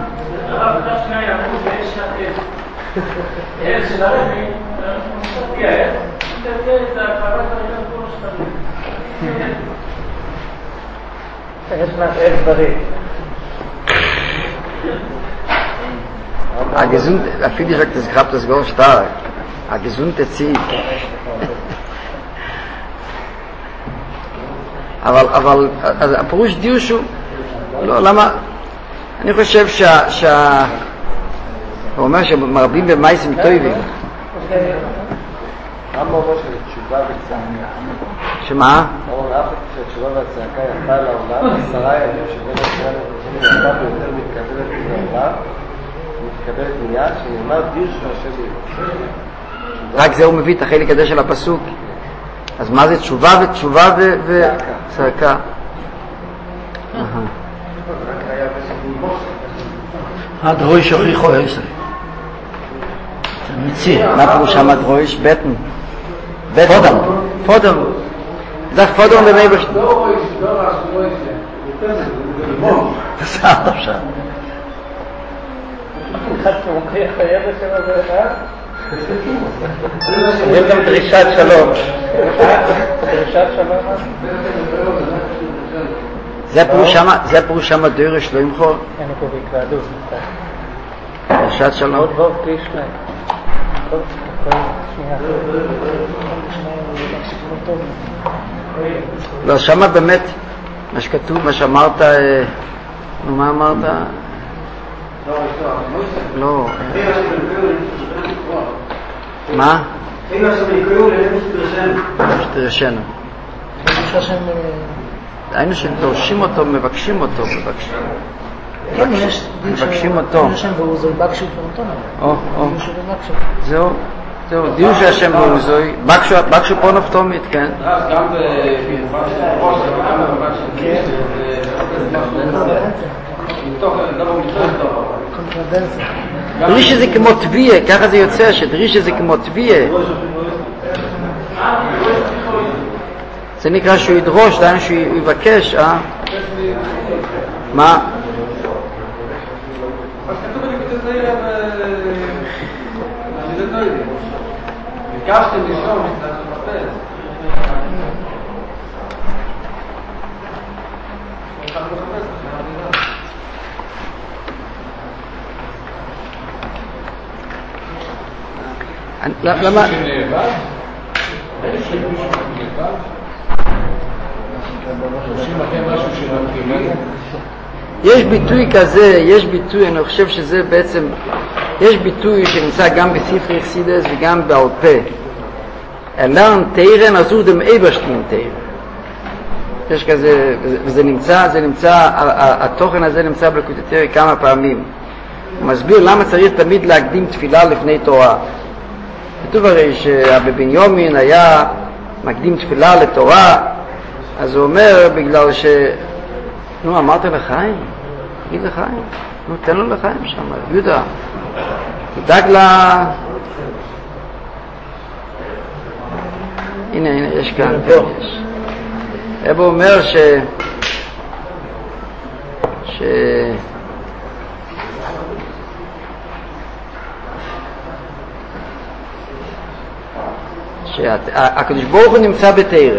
הגזונט, אפילו יש רק תזכרת לסגור שטר, הגזונט הציג. אבל הפירוש דיושו, לא, למה? אני חושב הוא אומר שמרבים במייסים טובים. רמב"ם אומר שתשובה וצעקה. שמה? הוא אומר אף שתשובה והצעקה יפה לעולם, 10 ימים שבין השנה לבשנים יפה ויותר מתקבלת לעולם, מתקבלת מיד, שנאמר דירשו השם ירושלים. רק זה הוא מביא את החלק הזה של הפסוק. אז מה זה תשובה וצעקה? הדרוש הוכיחו עשר. מציא. מה פירוש שם הדרוש? בטן. פודם. זה פודם במי בשני. תסעת עכשיו. אומרים גם דרישת שלום. דרישת שלום. זה פירוש שם דרש לא ימחור. אין פה בהתוועדות. דרישת שלום. עוד ועוד קרישנה. לא, שמה באמת מה שכתוב, מה שאמרת, מה אמרת? לא. מה? שתרשנו. היינו שדורשים אותו, מבקשים אותו. מבקשים אותו. זהו. דיו שהשם באוזוי, בקשו פה נפתומית, כן? גם במובן של ראש, גם במובן של דרישה זה כמו תביעה, ככה זה יוצא שדרישה זה כמו תביעה. זה נקרא שהוא ידרוש, דיינו שהוא יבקש, מה? ביקשתם לשאול, מצטער שמפס. למה? יש ביטוי כזה, אני חושב שזה בעצם, יש ביטוי שנמצא גם בספרי חסידס וגם בעל פה. אלן תירן עזור דם איברשטיין תירן. יש כזה, וזה נמצא, התוכן הזה נמצא בלקוטי כמה פעמים. הוא מסביר למה צריך תמיד להקדים תפילה לפני תורה. כתוב הרי שבבנימין היה מקדים תפילה לתורה, אז הוא אומר, בגלל ש... נו, אמרת לחיים? תגיד לחיים. נו, תן לו לחיים שם, יהודה. תדאג לה... הנה, יש כאן. אבו אומר שהקדוש ברוך הוא נמצא בתורה,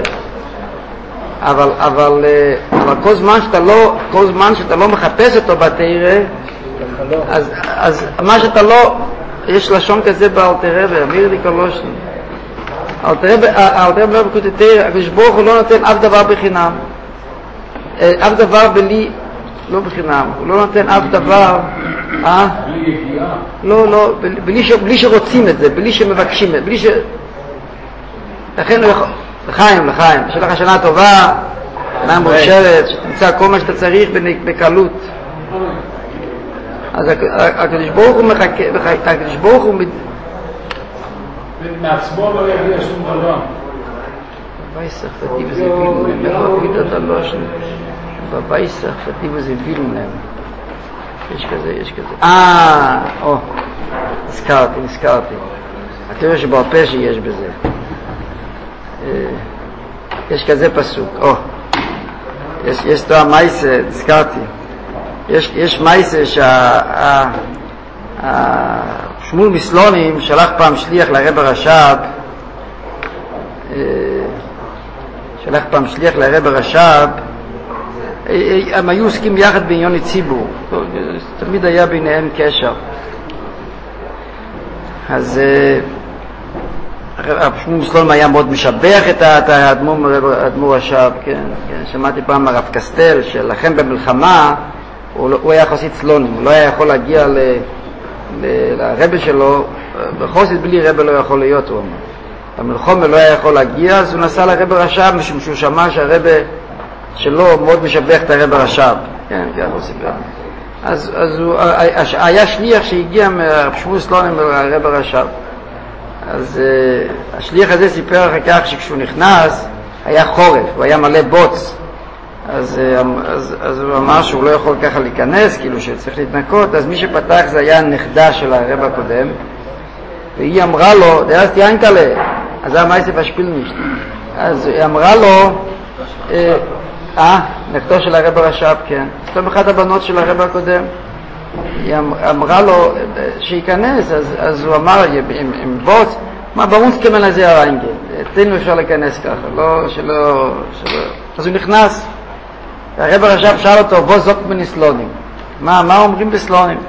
אבל כל זמן שאתה לא מחפש אותו בתורה, אז מה שאתה לא, יש לשון כזה באלתר רבי, אמיר לי קולושני, האלתר רבי בקוטי תורה, הקדוש ברוך הוא לא נותן אף דבר בחינם, אף דבר בלי, לא בחינם, הוא לא נותן אף דבר, לא, בלי שרוצים את זה, בלי שמבקשים את זה, בלי ש... לכן הוא יכול... לחיים, יש לך שנה טובה, שנה מאושרת, שתמצא כל מה שאתה צריך בקלות. אז הקדוש ברוך הוא מחכה, הקדוש ברוך הוא... מעצמו לא יגיע שום דבר. בבייסך פתיב זה וילום להם, איך הוריד אתה לא השני? בבייסך פתיב זה וילום להם. יש כזה. נזכרתי. אתה רואה שבעפה שיש בזה. יש כזה פסוק, יש תואר מייסה, הזכרתי, יש מייסה שמואל מסלונים שלח פעם שליח לרב הרש"ב, הם היו עוסקים יחד בעניין ציבור, תמיד היה ביניהם קשר. אז שמואל מסלונים היה מאוד משבח את האדמו"ר רש"ב, כן, שמעתי פעם הרב קסטל שלכן במלחמה הוא היה חסיד סלונים, הוא לא היה יכול להגיע לרבי שלו, בחוסית בלי רבי לא יכול להיות, הוא אמר. במלחמה לא היה יכול להגיע, אז הוא נסע לרבי רש"ב משום שהוא שמע שהרבי שלו מאוד משבח את הרבי רש"ב, כן, ככה הוא סיפר. אז היה שליח שהגיע משמואל מסלונים לרבי רש"ב. אז השליח הזה סיפר אחר כך שכשהוא נכנס היה חורף, הוא היה מלא בוץ, אז הוא אמר שהוא לא יכול ככה להיכנס, כאילו שצריך להתנקות, אז מי שפתח זה היה הנכדה של הרב הקודם, והיא אמרה לו, דאז תיינקלה, אז זה המייסף השפילנישט, אז היא אמרה לו, נכדו של הרב הרש"ב, כן, זאת אחת הבנות של הרב הקודם, היא אמרה לו שייכנס, אז הוא אמר עם בוץ, מה ברונס כמל הזה הרנגל, תן לו אפשר להיכנס ככה, לא, שלא, אז הוא נכנס, הרב הרש"ב שאל אותו, בוא זוק בנסלונים, מה אומרים בסלונים?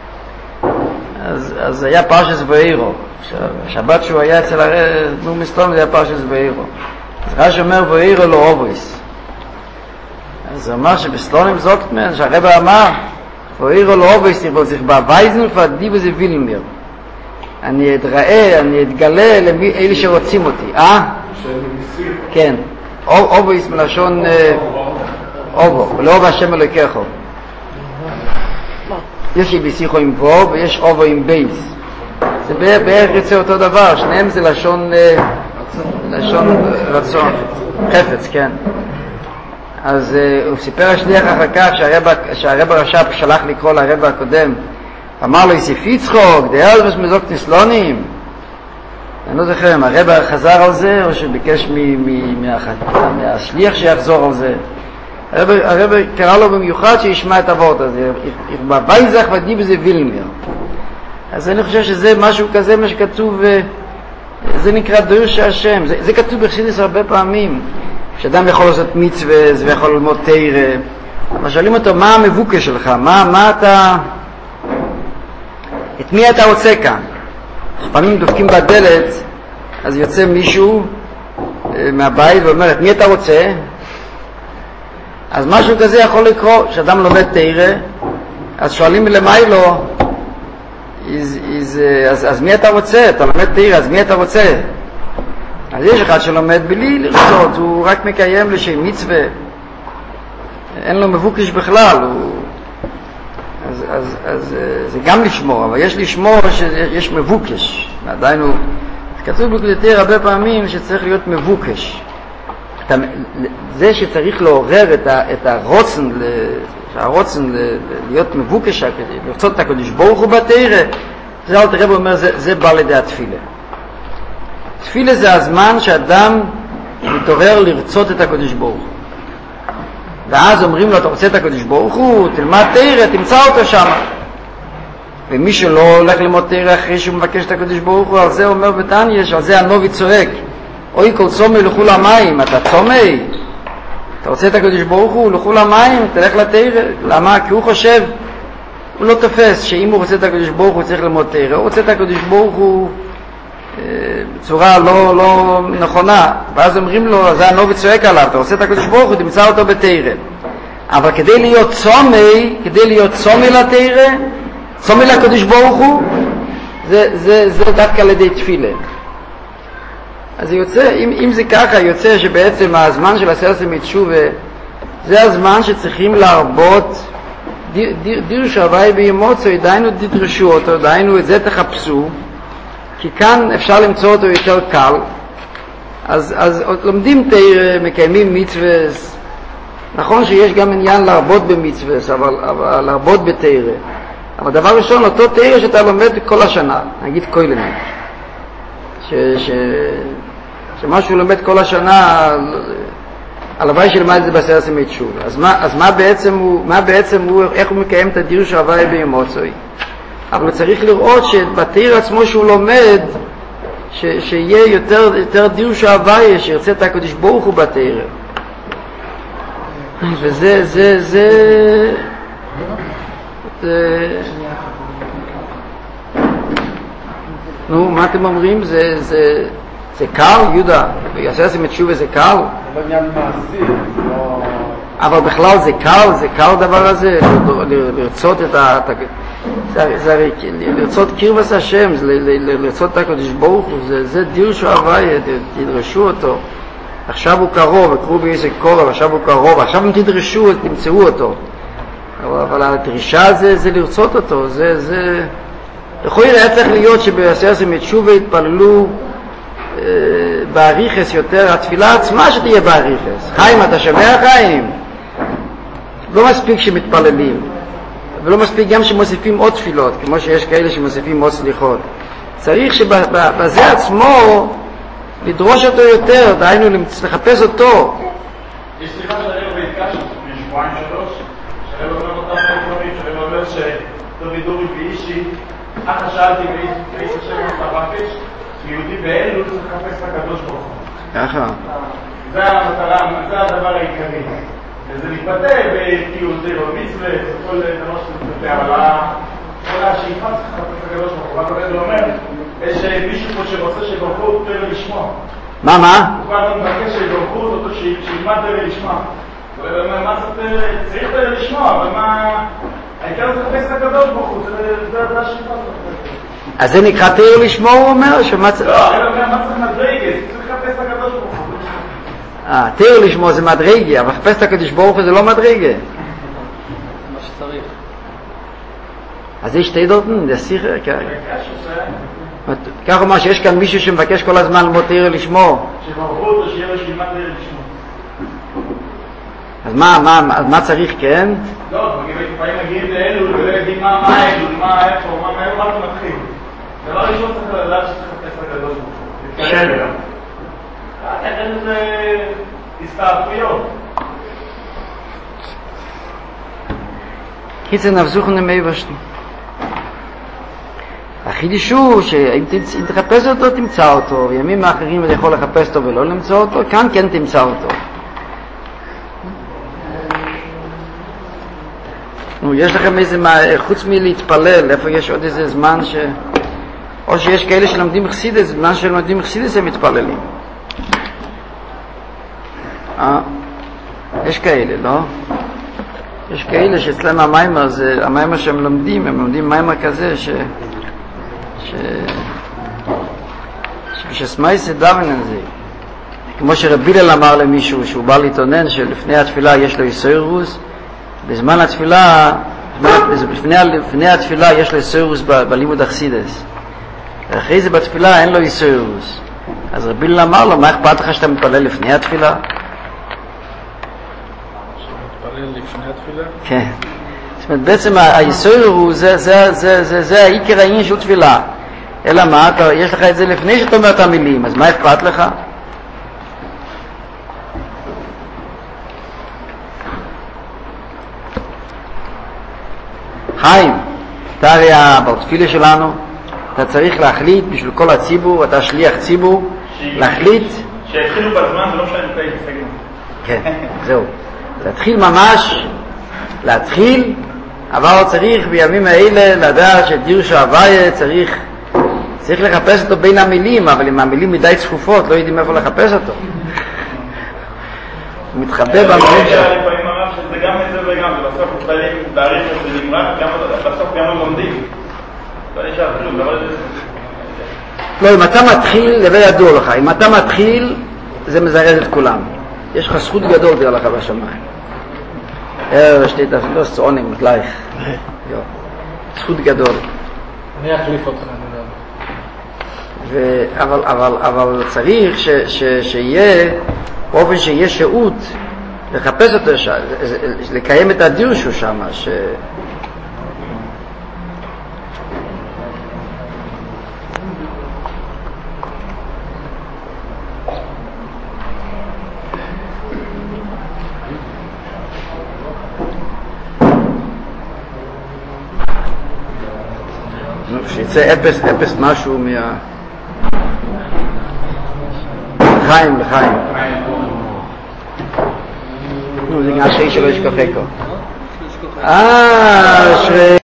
אז היה פרשס ואירו, השבת שהוא היה אצל הרב מסלונים זה היה פרשס ואירו, אז רש"י אומר ואירו לא אובריס, אז הוא אמר שבסלונים זוקטמן, שהרב אמר, ואירו לא אובריס, sich beweisen für die זה וילמיר, אני אתגלה לאלה שרוצים אותי, כן, אובריס מלשון אובו, ולאוב השם אלוקיך, יש ביסיכו עם וו ויש אובו עם בייס, זה בערך יוצא אותו דבר, שניהם זה לשון רצון, חפץ, כן. אז הוא סיפר השליח אחר כך שהרב הרש"ב שלח לקרוא לרב הקודם, אמר לו יסיף יצחוק דאל מזוק נסלונים, אני לא זוכר אם הרב חזר על זה או שביקש מהשליח שיחזור על זה. הרב קרא לו במיוחד שישמע את הוורט הזה, בבייזך ודי בזה וילמיר. אז אני חושב שזה משהו כזה מה שכתוב, זה נקרא דרוש השם, זה כתוב בחסידות הרבה פעמים, שאדם יכול לעשות מצווה ויכול ללמוד תורה, אבל שואלים אותו מה המבוקש שלך, מה אתה, את מי אתה רוצה כאן? פעמים דופקים בדלת, אז יוצא מישהו מהבית ואומר את מי אתה רוצה? אז משהו כזה יכול לקרות, שאדם לומד תורה, אז שואלים מלמיילו, אז מי אתה רוצה? אתה לומד תורה, אז מי אתה רוצה? אז יש אחד שלומד בלי לרצות, הוא רק מקיים לשם מצווה, אין לו מבוקש בכלל, אז זה גם לשמור, אבל יש לשמור שיש מבוקש, עדיין הוא, כתוב בקודש הרבה פעמים שצריך להיות מבוקש, זה שצריך לעורר את הרוצן להיות מבוקש, לרצות את הקדוש ברוך הוא בתורה, זה אלתר רבי אומר, זה בא לידי התפילה. תפילה זה הזמן שאדם מתעורר לרצות את הקדוש ברוך הוא. ואז אומרים לו, אתה רוצה את הקדוש ברוך הוא, תלמד תורה, תמצא אותו שם. ומי שלא הולך ללמוד תורה אחרי שהוא מבקש את הקדוש ברוך הוא, על זה אומר בתניא, שעל זה הנובי צועק, אוי כל צומי לכו למים, אתה צומי? אתה רוצה את הקדוש ברוך הוא, לכו למים, תלך לתורה. למה? כי הוא חושב, הוא לא תופס שאם הוא רוצה את הקדוש ברוך הוא צריך ללמוד תורה, הוא רוצה את הקדוש ברוך הוא בצורה לא נכונה. ואז אומרים לו, זה הנובי צועק עליו, אתה רוצה את הקדוש ברוך הוא, תמצא אותו בתורה. אבל כדי להיות צומי לתורה, צומי לקדוש ברוך הוא, זה דווקא על ידי תפילה. אז יוצא, אם זה ככה, יוצא שבעצם הזמן של עשרת ימי תשובה זה הזמן שצריכים להרבות דירוש הווי באמוציות, דיינו תדרשו אותו, דיינו את זה תחפשו, כי כאן אפשר למצוא אותו יותר קל. אז לומדים תורה, מקיימים מצוות. נכון שיש גם עניין להרבות במצוות, אבל להרבות בתורה. אבל דבר ראשון, אותו תורה שאתה לומד כל השנה, נגיד כהלן, שמה שהוא לומד כל השנה, הלוואי שלמד את זה בעשרת ימי תשובה. אז מה בעצם הוא, איך הוא מקיים את הדירוש הווי באמוציות? אבל הוא צריך לראות שבתורה עצמו שהוא לומד, שיהיה יותר דירוש הווי, שירצה את הקדוש ברוך הוא בתורה. וזה נו, מה אתם אומרים? זה קל, יהודה? בעשרת ימי תשובה זה קל? זה לא עניין מעשי, זה לא... אבל בכלל זה קל דבר הזה, לרצות לרצות קרבת השם, לרצות את הקדוש ברוך הוא, זה דירוש הווי, תדרשו אותו. עכשיו הוא קרוב, וקראו באיזה קורב, עכשיו הוא קרוב, עכשיו אם תדרשו, תמצאו אותו. אבל הדרישה זה לרצות אותו, זה... יכול היה צריך להיות שבעשרת ימי תשובה יתפללו באריכס יותר, התפילה עצמה שתהיה באריכס. חיים, אתה שומע חיים? לא מספיק שמתפללים, ולא מספיק גם שמוסיפים עוד תפילות, כמו שיש כאלה שמוסיפים עוד סליחות. צריך שבזה עצמו לדרוש אותו יותר, דהיינו לחפש אותו. יש סליחה שהרב בהתקשת, משבועיים שלוש, שהרב אומר אותם דברים, שהרב אומר שדובי דורי ואישי, אחר שאלתי באיש השם ובחפש, שיהודי באלול צריך לחפש את הקדוש ברוך הוא. ככה. זה המטרה, זה הדבר העיקרי. וזה מתבטא בקיום זה במצווה, כל דבר שזה מתבטא, אבל כל השאיפה צריך לחפש את הקדוש ברוך הוא. רק הרב אומר, יש מישהו פה שרוצה שברכו אותו לשמוע. מה? הוא כבר מבקש שברכו אותו שילמד ולשמוע. הוא אומר, מה צריך לשמוע, אבל מה... העיקר זה לחפש את הקדוש ברוך הוא, זה השאיפה. אז זה נקרא תיר לשמוע, הוא אומר? שמה צריך... לא, אני אומר, מה צריך מדרגה? צריך לחפש את הקדוש ברוך הוא. תיר לשמוע זה מדרגה, אבל לחפש את הקדוש ברוך הוא זה לא מדרגה. מה שצריך. אז יש שתי דורתן, זה שיחה, כך אומר שיש כאן מישהו שמבקש כל הזמן ללמוד תיר לשמוע. שברכו אותו שיהיה לו שילמד לשמוע. אז מה צריך, כן? לא, לפעמים מגיעים לאלול ולא יודעים מה אלול, מה איפה, מה זה מתחיל. דבר ראשון צריך לדעת שצריך לחפש את הקדוש ברוך הוא. בסדר. אין לזה הסתעפויות. קיצר נבזוכן למייבשנו. החידוש הוא שאם תחפש אותו תמצא אותו, וימים האחרים אתה יכול לחפש אותו ולא למצוא אותו, כאן כן תמצא אותו. יש לכם איזה, חוץ מלהתפלל, איפה יש עוד איזה זמן או שיש כאלה שלומדים חסידות, זמן שלומדים חסידות הם מתפללים. יש כאלה, לא? יש כאלה שאצלם המיימר, זה המיימר שהם לומדים, הם לומדים מיימר כזה שסמייס דאבן על זה. כמו שרבי הלל אמר למישהו שהוא בא להתעונן שלפני התפילה יש לו יסוירוס, בזמן התפילה, לפני התפילה יש לו יסוירוס בלימוד החסידס. ואחרי זה בתפילה אין לו יסוירוס. אז רבי הלל אמר לו, מה אכפת לך שאתה מתפלל לפני התפילה? תפילה? כן. זאת אומרת, בעצם היסוד הוא, זה העיקר העניין של תפילה. אלא מה, יש לך את זה לפני שאתה אומר את המילים, אז מה אכפת לך? חיים, אתה הרי בתפילה שלנו, אתה צריך להחליט בשביל כל הציבור, אתה שליח ציבור, להחליט... שהתחילו בזמן, זה לא משנה מתי יסגנו. כן, זהו. להתחיל, אבל צריך בימים האלה לדעת שדירוש ההוויה צריך לחפש אותו בין המילים, אבל אם המילים מדי צפופות, לא יודעים איפה לחפש אותו. הוא מתחבא במילים שלו. לפעמים אמר שזה גם את זה וגם, זה בסוף מתפעלים תאריך שזה נמרח, בסוף גם עוד לומדים. לא נשאר כלום, לא, אם אתה מתחיל, זה ידוע לך. אם אתה מתחיל, זה מזרז את כולם. יש לך זכות גדול תראה לך בשמיים. שתי תפילוס צעונים, מתלייך. זכות גדול. אני אחליף אותך, אבל צריך שיהיה, באופן שיהיה שהות, לחפש אותו, לקיים את הדירשו שם, שיצא אפס משהו לחיים. נו, זה גם שרי שלא ישכחך. שרי